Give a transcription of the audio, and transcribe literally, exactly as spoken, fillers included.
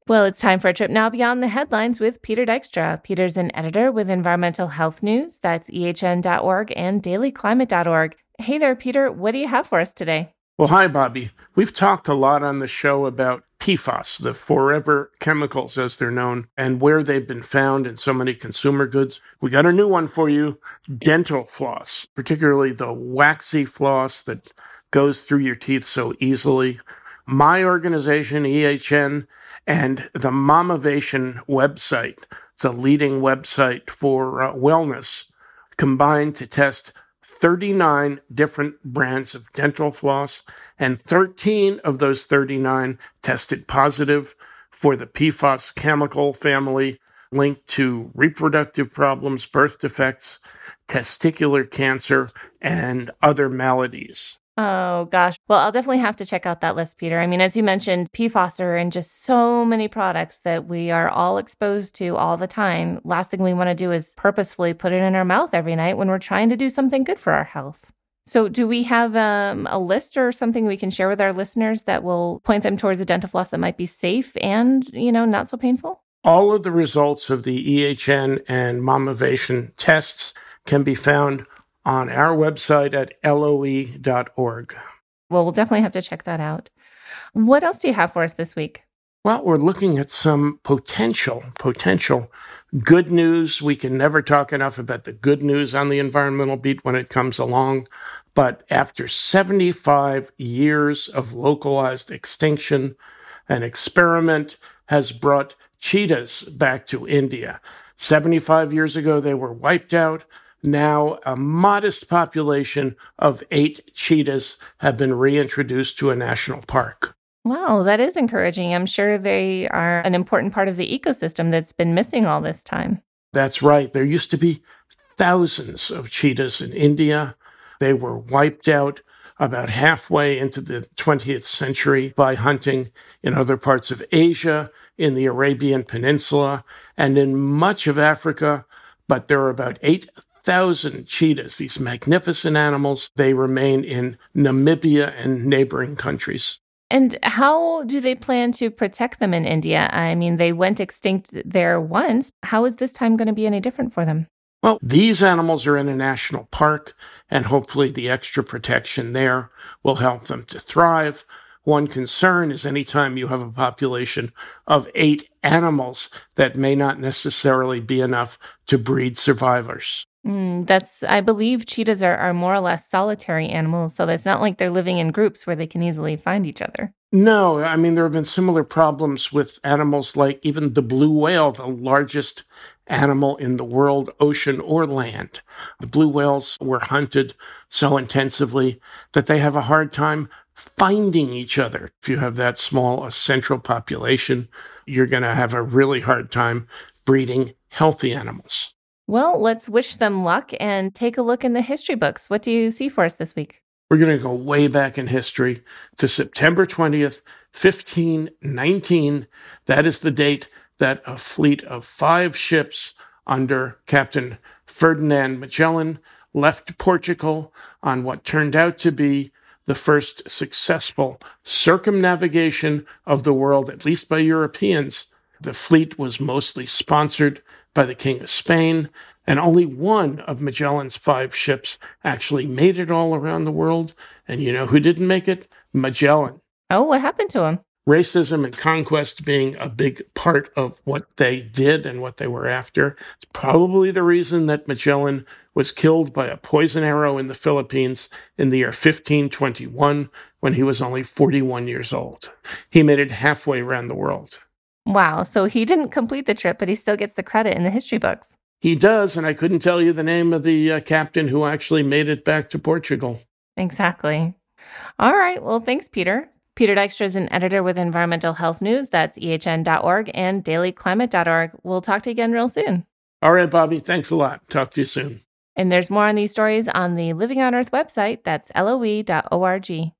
Well, it's time for a trip now beyond the headlines with Peter Dykstra. Peter's an editor with Environmental Health News. That's E H N dot org and daily climate dot org. Hey there, Peter. What do you have for us today? Well, hi, Bobby. We've talked a lot on the show about P FAS, the forever chemicals as they're known, and where they've been found in so many consumer goods. We got a new one for you, dental floss, particularly the waxy floss that goes through your teeth so easily. My organization, E H N, and the Momovation website, it's a leading website for uh, wellness, combined to test thirty-nine different brands of dental floss, and thirteen of those thirty-nine tested positive for the P FAS chemical family linked to reproductive problems, birth defects, testicular cancer, and other maladies. Oh, gosh. Well, I'll definitely have to check out that list, Peter. I mean, as you mentioned, P FAS are in just so many products that we are all exposed to all the time. Last thing we want to do is purposefully put it in our mouth every night when we're trying to do something good for our health. So do we have um, a list or something we can share with our listeners that will point them towards a dental floss that might be safe and, you know, not so painful? All of the results of the E H N and Momovation tests can be found on our website at L O E dot org. Well, we'll definitely have to check that out. What else do you have for us this week? Well, we're looking at some potential, potential good news. We can never talk enough about the good news on the environmental beat when it comes along. But after seventy-five years of localized extinction, an experiment has brought cheetahs back to India. seventy-five years ago, they were wiped out. Now, a modest population of eight cheetahs have been reintroduced to a national park. Wow, that is encouraging. I'm sure they are an important part of the ecosystem that's been missing all this time. That's right. There used to be thousands of cheetahs in India. They were wiped out about halfway into the twentieth century by hunting in other parts of Asia, in the Arabian Peninsula, and in much of Africa. But there are about eight thousand cheetahs, these magnificent animals. They remain in Namibia and neighboring countries. And how do they plan to protect them in India? I mean, they went extinct there once. How is this time going to be any different for them? Well, these animals are in a national park, and hopefully the extra protection there will help them to thrive. One concern is anytime you have a population of eight animals, that may not necessarily be enough to breed survivors. Mm, that's, I believe cheetahs are, are more or less solitary animals, so it's not like they're living in groups where they can easily find each other. No, I mean, there have been similar problems with animals like even the blue whale, the largest animal in the world, ocean or land. The blue whales were hunted so intensively that they have a hard time finding each other. If you have that small a central population, you're going to have a really hard time breeding healthy animals. Well, let's wish them luck and take a look in the history books. What do you see for us this week? We're going to go way back in history to September twentieth, fifteen nineteen. That is the date that a fleet of five ships under Captain Ferdinand Magellan left Portugal on what turned out to be the first successful circumnavigation of the world, at least by Europeans. The fleet was mostly sponsored by the King of Spain, and only one of Magellan's five ships actually made it all around the world. And you know who didn't make it? Magellan. Oh, what happened to him? Racism and conquest being a big part of what they did and what they were after. It's probably the reason that Magellan was killed by a poison arrow in the Philippines in the year fifteen twenty-one when he was only forty-one years old. He made it halfway around the world. Wow, so he didn't complete the trip, but he still gets the credit in the history books. He does, and I couldn't tell you the name of the uh, captain who actually made it back to Portugal. Exactly. All right, well, thanks, Peter. Peter Dykstra is an editor with Environmental Health News. That's E H N dot org and daily climate dot org. We'll talk to you again real soon. All right, Bobby. Thanks a lot. Talk to you soon. And there's more on these stories on the Living on Earth website. That's L O E dot org.